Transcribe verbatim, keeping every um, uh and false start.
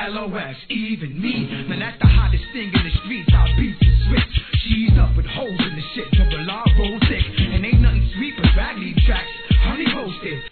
L O X, even me. Man, that's the hottest thing in the streets. I beat the switch. She's up with holes in the shit. Double R roll thick. And ain't nothing sweet but raggedy tracks. Honey roasted.